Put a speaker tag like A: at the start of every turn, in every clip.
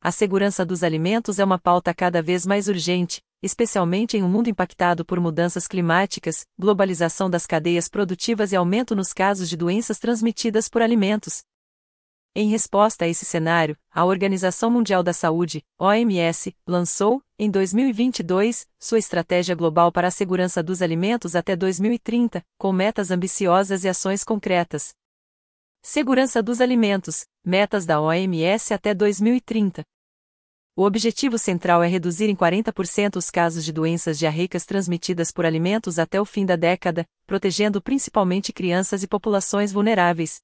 A: A segurança dos alimentos é uma pauta cada vez mais urgente, especialmente em um mundo impactado por mudanças climáticas, globalização das cadeias produtivas e aumento nos casos de doenças transmitidas por alimentos. Em resposta a esse cenário, a Organização Mundial da Saúde, OMS, lançou, em 2022, sua Estratégia Global para a Segurança dos Alimentos até 2030, com metas ambiciosas e ações concretas. Segurança dos alimentos, metas da OMS até 2030. O objetivo central é reduzir em 40% os casos de doenças diarreicas transmitidas por alimentos até o fim da década, protegendo principalmente crianças e populações vulneráveis.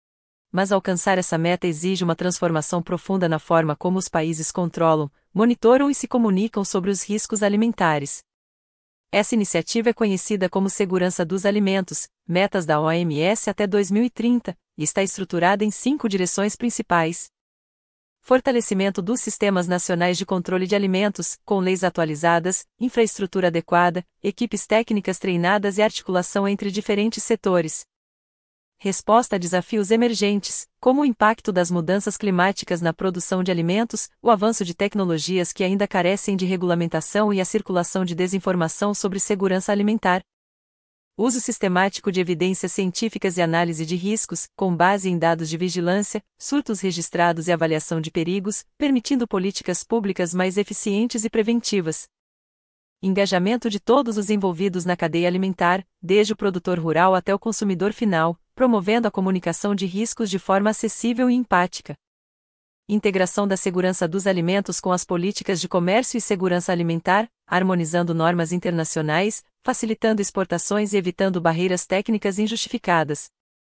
A: Mas alcançar essa meta exige uma transformação profunda na forma como os países controlam, monitoram e se comunicam sobre os riscos alimentares. Essa iniciativa é conhecida como Segurança dos Alimentos, metas da OMS até 2030, e está estruturada em 5 direções principais. Fortalecimento dos sistemas nacionais de controle de alimentos, com leis atualizadas, infraestrutura adequada, equipes técnicas treinadas e articulação entre diferentes setores. Resposta a desafios emergentes, como o impacto das mudanças climáticas na produção de alimentos, o avanço de tecnologias que ainda carecem de regulamentação e a circulação de desinformação sobre segurança alimentar. Uso sistemático de evidências científicas e análise de riscos, com base em dados de vigilância, surtos registrados e avaliação de perigos, permitindo políticas públicas mais eficientes e preventivas. Engajamento de todos os envolvidos na cadeia alimentar, desde o produtor rural até o consumidor final, promovendo a comunicação de riscos de forma acessível e empática. Integração da segurança dos alimentos com as políticas de comércio e segurança alimentar, harmonizando normas internacionais, facilitando exportações e evitando barreiras técnicas injustificadas.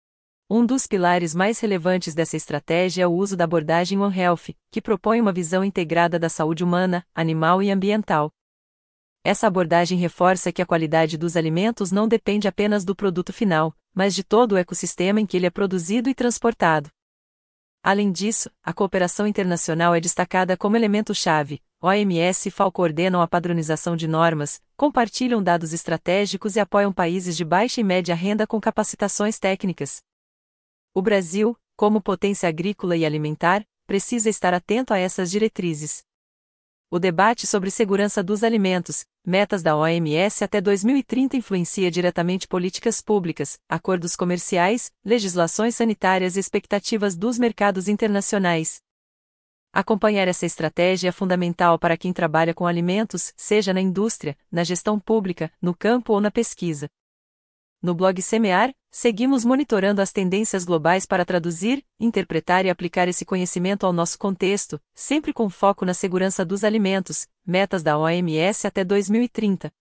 A: Um dos pilares mais relevantes dessa estratégia é o uso da abordagem One Health, que propõe uma visão integrada da saúde humana, animal e ambiental. Essa abordagem reforça que a qualidade dos alimentos não depende apenas do produto final, mas de todo o ecossistema em que ele é produzido e transportado. Além disso, a cooperação internacional é destacada como elemento-chave. OMS e FAO coordenam a padronização de normas, compartilham dados estratégicos e apoiam países de baixa e média renda com capacitações técnicas. O Brasil, como potência agrícola e alimentar, precisa estar atento a essas diretrizes. O debate sobre segurança dos alimentos, metas da OMS até 2030 influencia diretamente políticas públicas, acordos comerciais, legislações sanitárias e expectativas dos mercados internacionais. Acompanhar essa estratégia é fundamental para quem trabalha com alimentos, seja na indústria, na gestão pública, no campo ou na pesquisa. No blog Semear, seguimos monitorando as tendências globais para traduzir, interpretar e aplicar esse conhecimento ao nosso contexto, sempre com foco na segurança dos alimentos, metas da OMS até 2030.